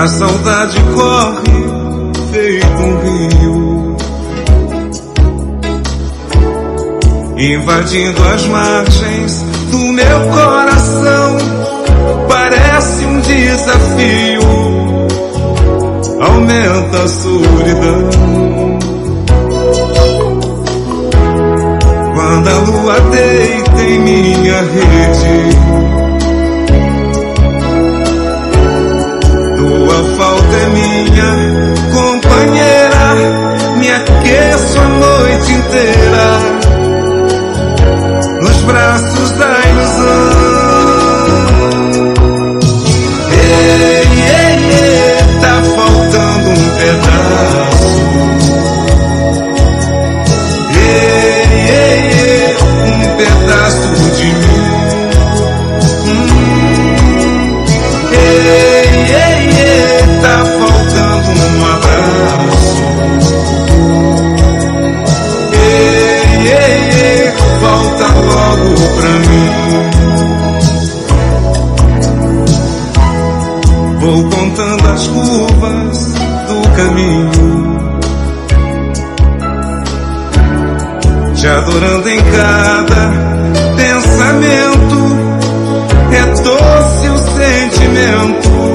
A saudade corre feito um rio, invadindo as margens do meu coração. Parece um desafio, aumenta a solidão. Quando a lua deita em minha rede, tua falta é minha companheira, me aqueço a noite inteira nos braços da ilusão. Ei, ei, ei, tá faltando um pedaço. Ei, ei, ei, um pedaço de mim. Ei, ei, ei, tá faltando um abraço. Ei, ei, ei, volta logo pra mim. Vou contando as curvas do caminho, te adorando em cada pensamento. É doce o sentimento